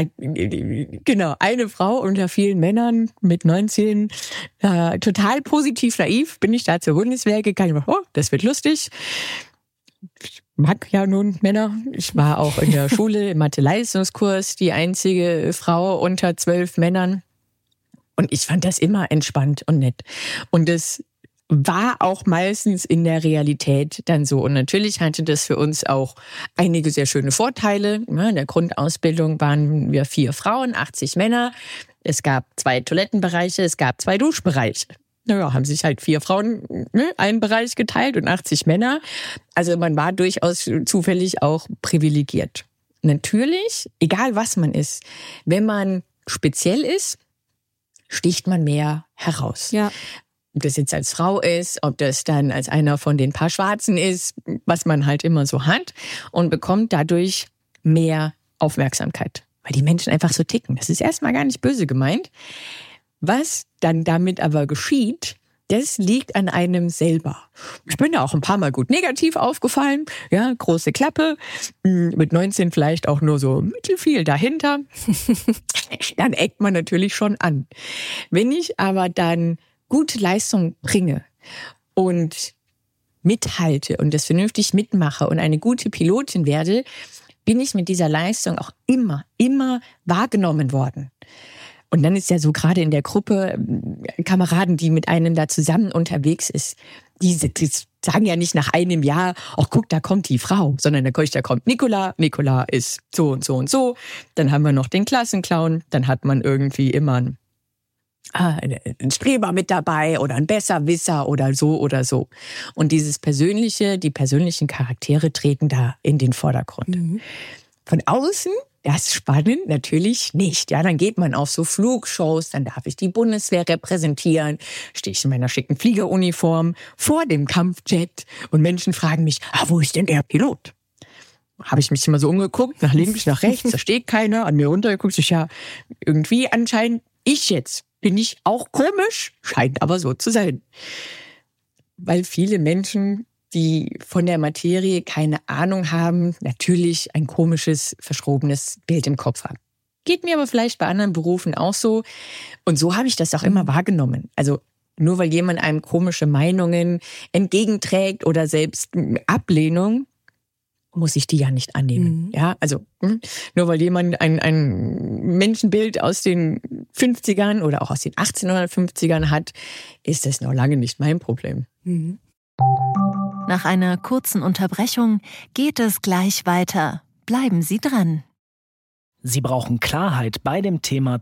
Genau, eine Frau unter vielen Männern mit 19. Total positiv naiv bin ich da zur Bundeswehr gegangen. Oh, das wird lustig. Ich mag ja nun Männer. Ich war auch in der Schule im Mathe-Leistungskurs die einzige Frau unter 12 Männern. Und ich fand das immer entspannt und nett. Und das war auch meistens in der Realität dann so. Und natürlich hatte das für uns auch einige sehr schöne Vorteile. In der Grundausbildung waren wir 4 Frauen, 80 Männer. Es gab 2 Toilettenbereiche, es gab 2 Duschbereiche. Naja, haben sich halt 4 Frauen einen Bereich geteilt und 80 Männer. Also man war durchaus zufällig auch privilegiert. Natürlich, egal was man ist, wenn man speziell ist, sticht man mehr heraus. Ja. Ob das jetzt als Frau ist, ob das dann als einer von den paar Schwarzen ist, was man halt immer so hat und bekommt dadurch mehr Aufmerksamkeit. Weil die Menschen einfach so ticken. Das ist erstmal gar nicht böse gemeint. Was dann damit aber geschieht, das liegt an einem selber. Ich bin da auch ein paar Mal gut negativ aufgefallen. Ja, große Klappe. Mit 19 vielleicht auch nur so mittelfiel dahinter. Dann eckt man natürlich schon an. Wenn ich aber dann gute Leistung bringe und mithalte und das vernünftig mitmache und eine gute Pilotin werde, bin ich mit dieser Leistung auch immer wahrgenommen worden. Und dann ist ja so gerade in der Gruppe Kameraden, die mit einem da zusammen unterwegs ist, die sagen ja nicht nach einem Jahr, ach guck, da kommt die Frau, sondern da kommt Nicola ist so und so und so. Dann haben wir noch den Klassenclown, dann hat man irgendwie immer einen Streber mit dabei oder ein Besserwisser oder so oder so. Und die persönlichen Charaktere treten da in den Vordergrund. Von außen, das ist spannend, natürlich nicht. Ja, dann geht man auf so Flugshows, dann darf ich die Bundeswehr repräsentieren, stehe ich in meiner schicken Fliegeruniform vor dem Kampfjet und Menschen fragen mich, wo ist denn der Pilot? Habe ich mich immer so umgeguckt, nach links, nach rechts, da steht keiner, an mir runtergeguckt, ja, irgendwie anscheinend ich jetzt. Bin ich auch komisch? Scheint aber so zu sein. Weil viele Menschen, die von der Materie keine Ahnung haben, natürlich ein komisches, verschrobenes Bild im Kopf haben. Geht mir aber vielleicht bei anderen Berufen auch so. Und so habe ich das auch immer wahrgenommen. Also nur weil jemand einem komische Meinungen entgegenträgt oder selbst Ablehnung, muss ich die ja nicht annehmen. Ja, also nur weil jemand ein Menschenbild aus den 50ern oder auch aus den 1850ern hat, ist das noch lange nicht mein Problem. Nach einer kurzen Unterbrechung geht es gleich weiter. Bleiben Sie dran. Sie brauchen Klarheit bei dem Thema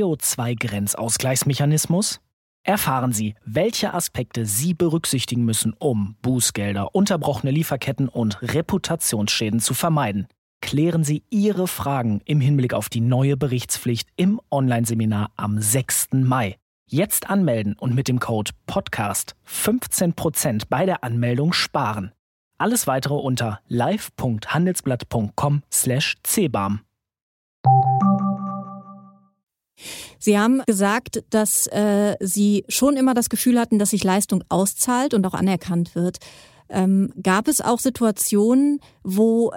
CO2-Grenzausgleichsmechanismus? Erfahren Sie, welche Aspekte Sie berücksichtigen müssen, um Bußgelder, unterbrochene Lieferketten und Reputationsschäden zu vermeiden. klären Sie Ihre Fragen im Hinblick auf die neue Berichtspflicht im Online-Seminar am 6. Mai. Jetzt anmelden und mit dem Code PODCAST 15% bei der Anmeldung sparen. Alles weitere unter live.handelsblatt.com/cbam. Sie haben gesagt, dass Sie schon immer das Gefühl hatten, dass sich Leistung auszahlt und auch anerkannt wird. Gab es auch Situationen, wo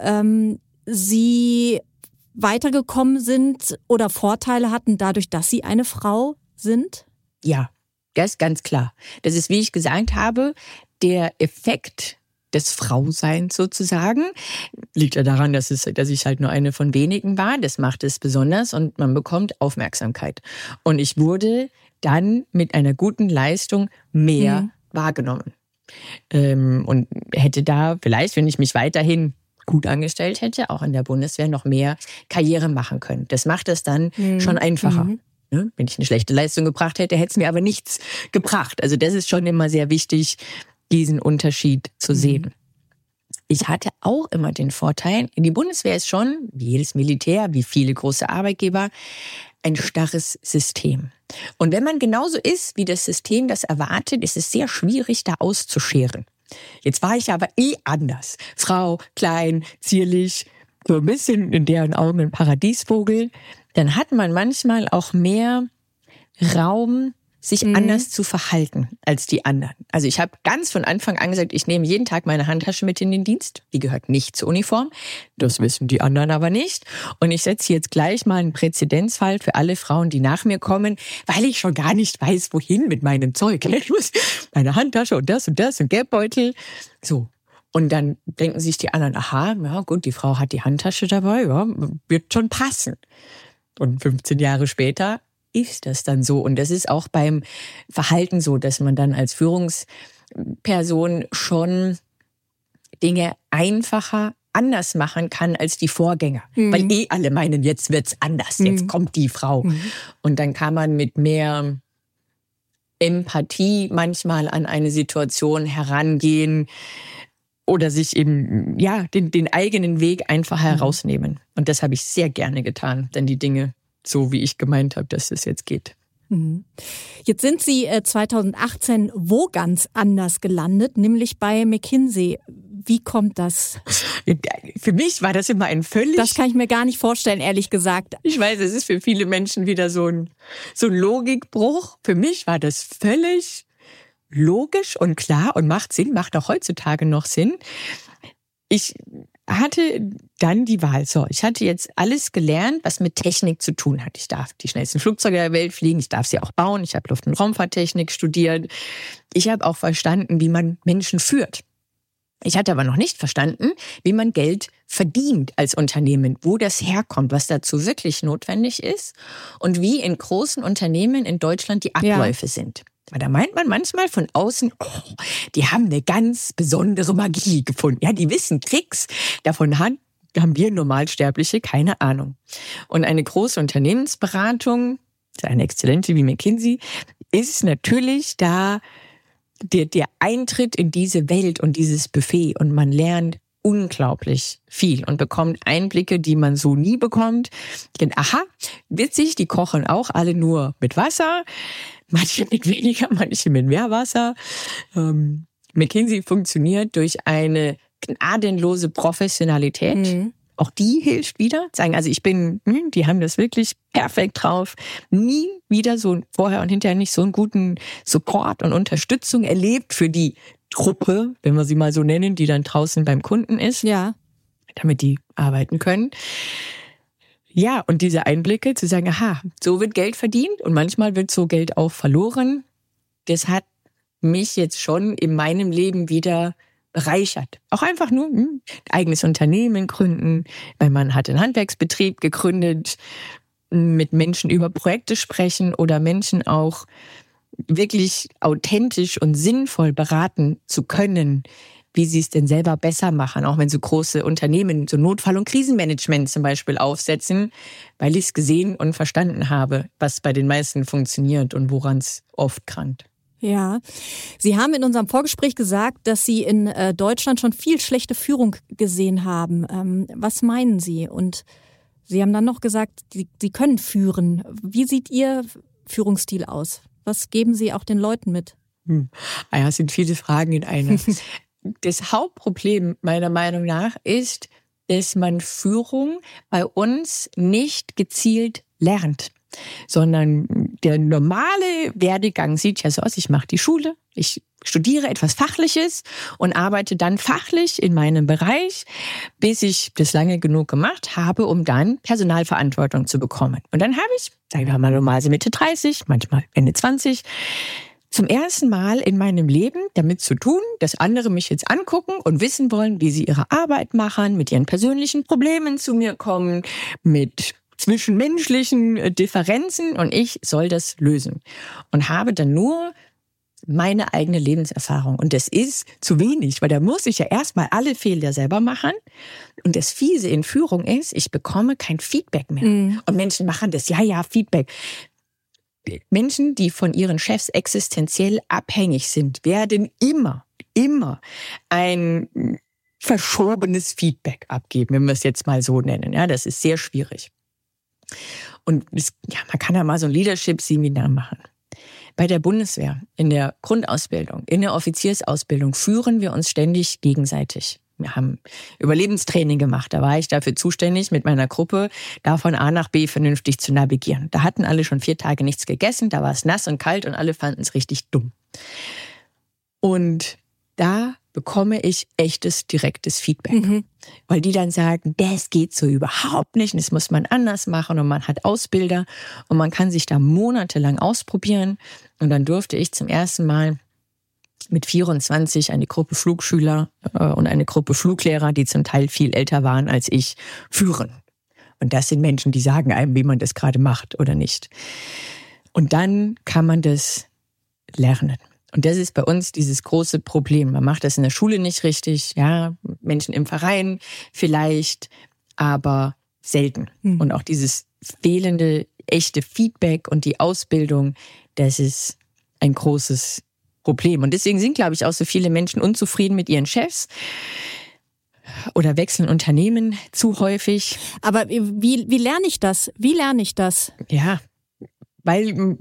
Sie weitergekommen sind oder Vorteile hatten dadurch, dass Sie eine Frau sind? Ja, das ist ganz klar. Das ist, wie ich gesagt habe, der Effekt des Frauseins sozusagen. Liegt ja daran, dass ich halt nur eine von wenigen war. Das macht es besonders und man bekommt Aufmerksamkeit. Und ich wurde dann mit einer guten Leistung mehr wahrgenommen. Und hätte da vielleicht, wenn ich mich weiterhin gut angestellt hätte, auch in der Bundeswehr noch mehr Karriere machen können. Das macht es dann schon einfacher. Wenn ich eine schlechte Leistung gebracht hätte, hätte es mir aber nichts gebracht. Also das ist schon immer sehr wichtig, diesen Unterschied zu sehen. Ich hatte auch immer den Vorteil, die Bundeswehr ist schon, wie jedes Militär, wie viele große Arbeitgeber, ein starres System. Und wenn man genauso ist, wie das System das erwartet, ist es sehr schwierig, da auszuscheren. Jetzt war ich aber anders. Frau, klein, zierlich, so ein bisschen in deren Augen ein Paradiesvogel. Dann hat man manchmal auch mehr Raum, sich anders zu verhalten als die anderen. Also ich habe ganz von Anfang an gesagt, ich nehme jeden Tag meine Handtasche mit in den Dienst. Die gehört nicht zur Uniform. Das wissen die anderen aber nicht. Und ich setze jetzt gleich mal einen Präzedenzfall für alle Frauen, die nach mir kommen, weil ich schon gar nicht weiß, wohin mit meinem Zeug. Ich muss meine Handtasche und das und Geldbeutel. So. Und dann denken sich die anderen, aha, ja gut, die Frau hat die Handtasche dabei, ja, wird schon passen. Und 15 Jahre später ist das dann so. Und das ist auch beim Verhalten so, dass man dann als Führungsperson schon Dinge einfacher anders machen kann als die Vorgänger. Weil alle meinen, jetzt wird's anders, jetzt kommt die Frau. Und dann kann man mit mehr Empathie manchmal an eine Situation herangehen oder sich eben den eigenen Weg einfach herausnehmen. Und das habe ich sehr gerne getan, denn die Dinge so, wie ich gemeint habe, dass es jetzt geht. Jetzt sind Sie 2018 wo ganz anders gelandet, nämlich bei McKinsey. Wie kommt das? Für mich war das immer ein völlig... Das kann ich mir gar nicht vorstellen, ehrlich gesagt. Ich weiß, es ist für viele Menschen wieder so ein Logikbruch. Für mich war das völlig logisch und klar und macht Sinn, macht auch heutzutage noch Sinn. Ich hatte dann die Wahl. So, ich hatte jetzt alles gelernt, was mit Technik zu tun hat. Ich darf die schnellsten Flugzeuge der Welt fliegen, ich darf sie auch bauen. Ich habe Luft- und Raumfahrttechnik studiert. Ich habe auch verstanden, wie man Menschen führt. Ich hatte aber noch nicht verstanden, wie man Geld verdient als Unternehmen, wo das herkommt, was dazu wirklich notwendig ist und wie in großen Unternehmen in Deutschland die Abläufe sind. Weil da meint man manchmal von außen, die haben eine ganz besondere Magie gefunden. Ja, die wissen Tricks. Davon haben wir Normalsterbliche keine Ahnung. Und eine große Unternehmensberatung, eine exzellente wie McKinsey, ist natürlich da der Eintritt in diese Welt und dieses Buffet. Und man lernt unglaublich viel und bekommt Einblicke, die man so nie bekommt. Denn aha, witzig, die kochen auch alle nur mit Wasser. Manche mit weniger, manche mit mehr Wasser. McKinsey funktioniert durch eine gnadenlose Professionalität. Auch die hilft wieder. Sagen, also die haben das wirklich perfekt drauf. Nie wieder so vorher und hinterher nicht so einen guten Support und Unterstützung erlebt für die Truppe, wenn wir sie mal so nennen, die dann draußen beim Kunden ist. Ja. Damit die arbeiten können. Ja, und diese Einblicke zu sagen, aha, so wird Geld verdient und manchmal wird so Geld auch verloren. Das hat mich jetzt schon in meinem Leben wieder bereichert. Auch einfach nur eigenes Unternehmen gründen. Mein Mann hat einen Handwerksbetrieb gegründet, mit Menschen über Projekte sprechen oder Menschen auch wirklich authentisch und sinnvoll beraten zu können, wie sie es denn selber besser machen, auch wenn so große Unternehmen so Notfall- und Krisenmanagement zum Beispiel aufsetzen, weil ich es gesehen und verstanden habe, was bei den meisten funktioniert und woran es oft krankt. Ja, Sie haben in unserem Vorgespräch gesagt, dass Sie in Deutschland schon viel schlechte Führung gesehen haben. Was meinen Sie? Und Sie haben dann noch gesagt, Sie können führen. Wie sieht Ihr Führungsstil aus? Was geben Sie auch den Leuten mit? Es sind viele Fragen in einer. Das Hauptproblem meiner Meinung nach ist, dass man Führung bei uns nicht gezielt lernt, sondern der normale Werdegang sieht ja so aus, ich mache die Schule, ich studiere etwas Fachliches und arbeite dann fachlich in meinem Bereich, bis ich das lange genug gemacht habe, um dann Personalverantwortung zu bekommen. Und dann habe ich, sagen wir mal normalerweise Mitte 30, manchmal Ende 20, zum ersten Mal in meinem Leben damit zu tun, dass andere mich jetzt angucken und wissen wollen, wie sie ihre Arbeit machen, mit ihren persönlichen Problemen zu mir kommen, mit zwischenmenschlichen Differenzen, und ich soll das lösen. Und habe dann nur meine eigene Lebenserfahrung. Und das ist zu wenig, weil da muss ich ja erstmal alle Fehler selber machen. Und das Fiese in Führung ist, ich bekomme kein Feedback mehr. Und Menschen machen das, ja, Feedback. Menschen, die von ihren Chefs existenziell abhängig sind, werden immer ein verschobenes Feedback abgeben, wenn wir es jetzt mal so nennen. Ja, das ist sehr schwierig. Und man kann ja mal so ein Leadership-Seminar machen. Bei der Bundeswehr, in der Grundausbildung, in der Offiziersausbildung führen wir uns ständig gegenseitig. Wir haben Überlebenstraining gemacht. Da war ich dafür zuständig, mit meiner Gruppe da von A nach B vernünftig zu navigieren. Da hatten alle schon 4 Tage nichts gegessen, da war es nass und kalt und alle fanden es richtig dumm. Und da bekomme ich echtes, direktes Feedback. Weil die dann sagen, das geht so überhaupt nicht, das muss man anders machen, und man hat Ausbilder und man kann sich da monatelang ausprobieren. Und dann durfte ich zum ersten Mal mit 24 eine Gruppe Flugschüler und eine Gruppe Fluglehrer, die zum Teil viel älter waren als ich, führen. Und das sind Menschen, die sagen einem, wie man das gerade macht oder nicht. Und dann kann man das lernen. Und das ist bei uns dieses große Problem. Man macht das in der Schule nicht richtig, ja, Menschen im Verein vielleicht, aber selten. Und auch dieses fehlende, echte Feedback und die Ausbildung, das ist ein großes Problem. Und deswegen sind, glaube ich, auch so viele Menschen unzufrieden mit ihren Chefs oder wechseln Unternehmen zu häufig. Aber wie lerne ich das? Wie lerne ich das? Ja, weil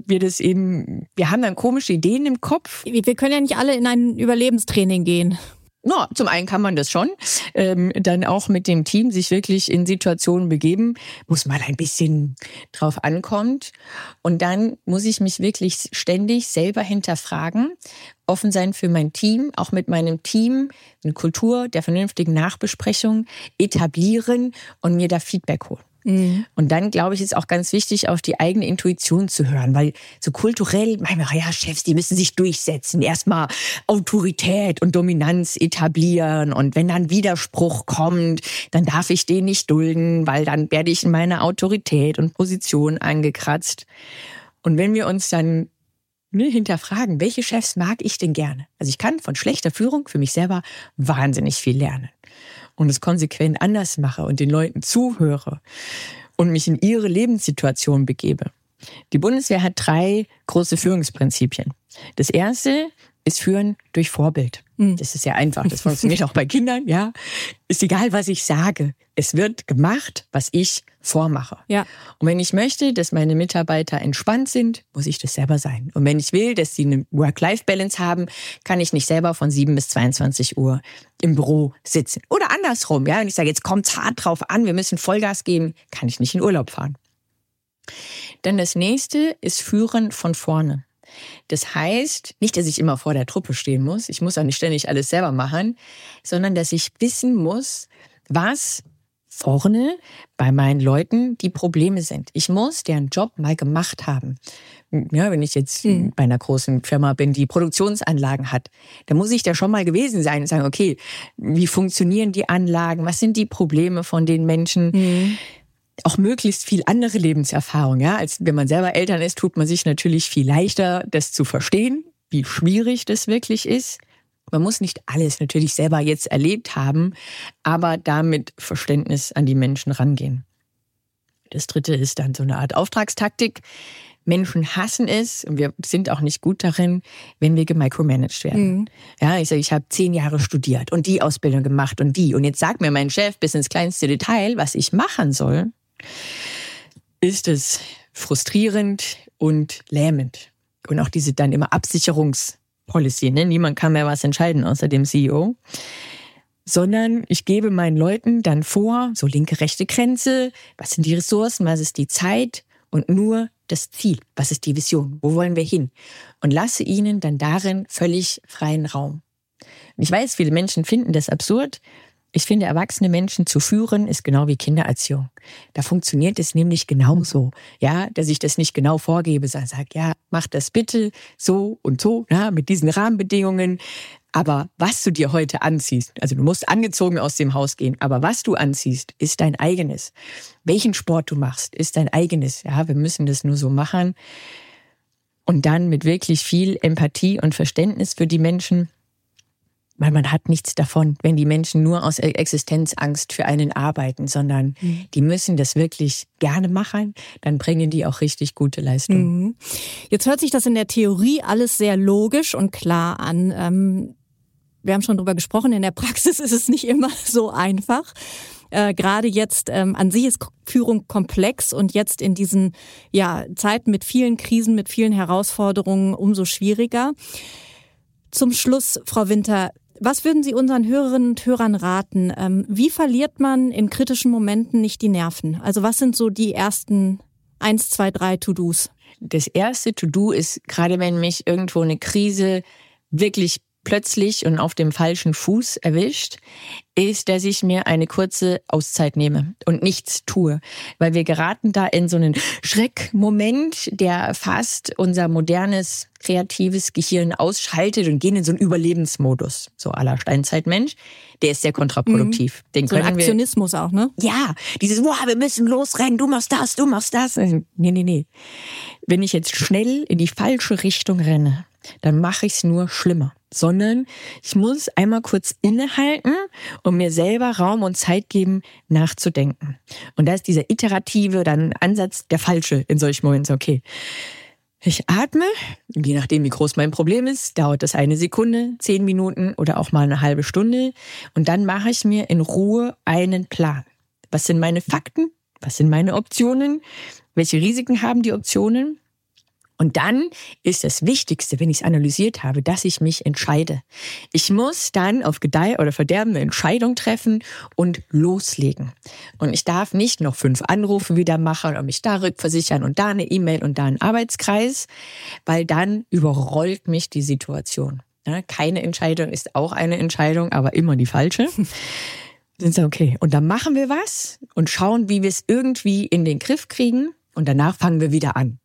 wir haben dann komische Ideen im Kopf. Wir können ja nicht alle in ein Überlebenstraining gehen. No, zum einen kann man das schon, dann auch mit dem Team sich wirklich in Situationen begeben, wo es mal ein bisschen drauf ankommt. Und dann muss ich mich wirklich ständig selber hinterfragen, offen sein für mein Team, auch mit meinem Team eine Kultur der vernünftigen Nachbesprechung etablieren und mir da Feedback holen. Und dann, glaube ich, ist auch ganz wichtig, auf die eigene Intuition zu hören, weil so kulturell, meinen wir, ja, Chefs, die müssen sich durchsetzen, erstmal Autorität und Dominanz etablieren, und wenn dann Widerspruch kommt, dann darf ich den nicht dulden, weil dann werde ich in meiner Autorität und Position angekratzt. Und wenn wir uns dann hinterfragen, welche Chefs mag ich denn gerne? Also ich kann von schlechter Führung für mich selber wahnsinnig viel lernen. Und es konsequent anders mache und den Leuten zuhöre und mich in ihre Lebenssituation begebe. Die Bundeswehr hat 3 große Führungsprinzipien. Das erste ist Führen durch Vorbild. Das ist ja einfach, das funktioniert auch bei Kindern, ja. Ist egal, was ich sage. Es wird gemacht, was ich vormache. Ja. Und wenn ich möchte, dass meine Mitarbeiter entspannt sind, muss ich das selber sein. Und wenn ich will, dass sie eine Work-Life-Balance haben, kann ich nicht selber von 7 bis 22 Uhr im Büro sitzen. Oder andersrum, ja. Wenn ich sage, jetzt kommt's hart drauf an, wir müssen Vollgas geben, kann ich nicht in Urlaub fahren. Dann das nächste ist Führen von vorne. Das heißt, nicht, dass ich immer vor der Truppe stehen muss, ich muss auch nicht ständig alles selber machen, sondern dass ich wissen muss, was vorne bei meinen Leuten die Probleme sind. Ich muss deren Job mal gemacht haben. Ja, wenn ich jetzt bei einer großen Firma bin, die Produktionsanlagen hat, dann muss ich da schon mal gewesen sein und sagen, okay, wie funktionieren die Anlagen, was sind die Probleme von den Menschen? Auch möglichst viel andere Lebenserfahrung, ja, als wenn man selber Eltern ist, tut man sich natürlich viel leichter, das zu verstehen, wie schwierig das wirklich ist. Man muss nicht alles natürlich selber jetzt erlebt haben, aber damit Verständnis an die Menschen rangehen. Das dritte ist dann so eine Art Auftragstaktik. Menschen hassen es, und wir sind auch nicht gut darin, wenn wir gemicromanaged werden. Ja, ich sage, ich habe 10 Jahre studiert und die Ausbildung gemacht und die. Und jetzt sagt mir mein Chef bis ins kleinste Detail, was ich machen soll, ist es frustrierend und lähmend. Und auch diese dann immer Absicherungspolicy, ne? Niemand kann mehr was entscheiden außer dem CEO. Sondern ich gebe meinen Leuten dann vor, so linke, rechte Grenze, was sind die Ressourcen, was ist die Zeit und nur das Ziel, was ist die Vision, wo wollen wir hin? Und lasse ihnen dann darin völlig freien Raum. Und ich weiß, viele Menschen finden das absurd. Ich finde, erwachsene Menschen zu führen, ist genau wie Kindererziehung. Da funktioniert es nämlich genauso. Ja, dass ich das nicht genau vorgebe, sondern sage, ja, mach das bitte so und so, ja, mit diesen Rahmenbedingungen. Aber was du dir heute anziehst, also du musst angezogen aus dem Haus gehen, aber was du anziehst, ist dein eigenes. Welchen Sport du machst, ist dein eigenes. Ja, wir müssen das nur so machen. Und dann mit wirklich viel Empathie und Verständnis für die Menschen. Weil man hat nichts davon, wenn die Menschen nur aus Existenzangst für einen arbeiten, sondern die müssen das wirklich gerne machen, dann bringen die auch richtig gute Leistungen. Jetzt hört sich das in der Theorie alles sehr logisch und klar an. Wir haben schon drüber gesprochen, in der Praxis ist es nicht immer so einfach. Gerade jetzt an sich ist Führung komplex und jetzt in diesen Zeiten mit vielen Krisen, mit vielen Herausforderungen umso schwieriger. Zum Schluss, Frau Winter, was würden Sie unseren Hörerinnen und Hörern raten? Wie verliert man in kritischen Momenten nicht die Nerven? Also was sind so die ersten 1, 2, 3 To-Dos? Das erste To-Do ist, gerade wenn mich irgendwo eine Krise wirklich plötzlich und auf dem falschen Fuß erwischt, ist, dass ich mir eine kurze Auszeit nehme und nichts tue. Weil wir geraten da in so einen Schreckmoment, der fast unser modernes, kreatives Gehirn ausschaltet und gehen in so einen Überlebensmodus. So à la Steinzeitmensch. Der ist sehr kontraproduktiv. Den so ein Aktionismus auch, ne? Ja, dieses, wir müssen losrennen, du machst das, du machst das. Nee. Wenn ich jetzt schnell in die falsche Richtung renne, dann mache ich es nur schlimmer. Sondern ich muss einmal kurz innehalten und mir selber Raum und Zeit geben, nachzudenken. Und da ist dieser iterative dann Ansatz der falsche in solchen Momenten. Okay, ich atme, je nachdem wie groß mein Problem ist, dauert das 1 Sekunde, 10 Minuten oder auch mal eine halbe Stunde. Und dann mache ich mir in Ruhe einen Plan. Was sind meine Fakten? Was sind meine Optionen? Welche Risiken haben die Optionen? Und dann ist das Wichtigste, wenn ich es analysiert habe, dass ich mich entscheide. Ich muss dann auf Gedeih oder Verderben eine Entscheidung treffen und loslegen. Und ich darf nicht noch 5 Anrufe wieder machen und mich da rückversichern und da eine E-Mail und da einen Arbeitskreis, weil dann überrollt mich die Situation. Ja, keine Entscheidung ist auch eine Entscheidung, aber immer die falsche. Sind sie okay. Und dann machen wir was und schauen, wie wir es irgendwie in den Griff kriegen. Und danach fangen wir wieder an.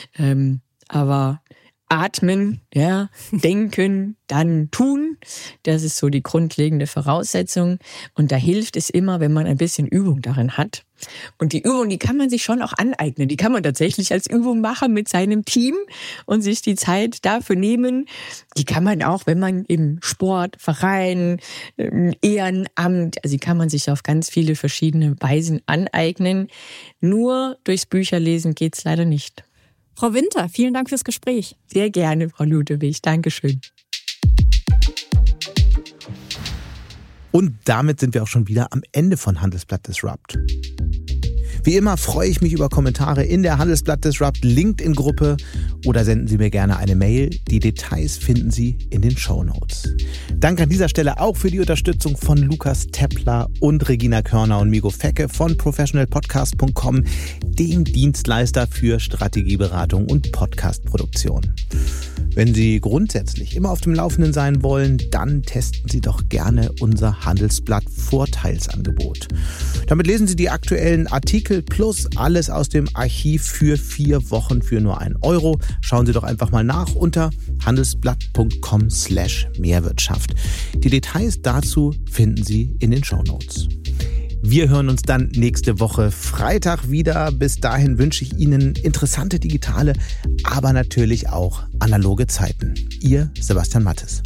Aber atmen, ja, denken, dann tun, das ist so die grundlegende Voraussetzung. Und da hilft es immer, wenn man ein bisschen Übung darin hat. Und die Übung, die kann man sich schon auch aneignen. Die kann man tatsächlich als Übung machen mit seinem Team und sich die Zeit dafür nehmen. Die kann man auch, wenn man im Sport, Verein, Ehrenamt, also die kann man sich auf ganz viele verschiedene Weisen aneignen. Nur durchs Bücherlesen geht's leider nicht. Frau Winter, vielen Dank fürs Gespräch. Sehr gerne, Frau Ludewig. Dankeschön. Und damit sind wir auch schon wieder am Ende von Handelsblatt Disrupt. Wie immer freue ich mich über Kommentare in der Handelsblatt Disrupt LinkedIn-Gruppe oder senden Sie mir gerne eine Mail. Die Details finden Sie in den Shownotes. Danke an dieser Stelle auch für die Unterstützung von Lukas Teppler und Regina Körner und Migo Fecke von professionalpodcast.com, dem Dienstleister für Strategieberatung und Podcastproduktion. Wenn Sie grundsätzlich immer auf dem Laufenden sein wollen, dann testen Sie doch gerne unser Handelsblatt Vorteilsangebot. Damit lesen Sie die aktuellen Artikel plus alles aus dem Archiv für 4 Wochen für nur 1 Euro. Schauen Sie doch einfach mal nach unter handelsblatt.com/Mehrwirtschaft. Die Details dazu finden Sie in den Shownotes. Wir hören uns dann nächste Woche Freitag wieder. Bis dahin wünsche ich Ihnen interessante digitale, aber natürlich auch analoge Zeiten. Ihr Sebastian Mattes.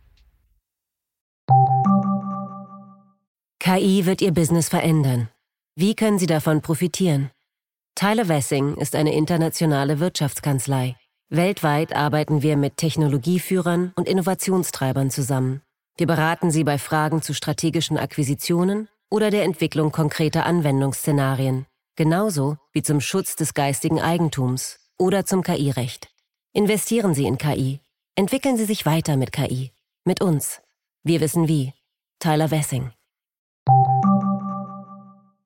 KI wird Ihr Business verändern. Wie können Sie davon profitieren? Tyler Wessing ist eine internationale Wirtschaftskanzlei. Weltweit arbeiten wir mit Technologieführern und Innovationstreibern zusammen. Wir beraten Sie bei Fragen zu strategischen Akquisitionen oder der Entwicklung konkreter Anwendungsszenarien, genauso wie zum Schutz des geistigen Eigentums oder zum KI-Recht. Investieren Sie in KI. Entwickeln Sie sich weiter mit KI. Mit uns. Wir wissen wie. Tyler Wessing.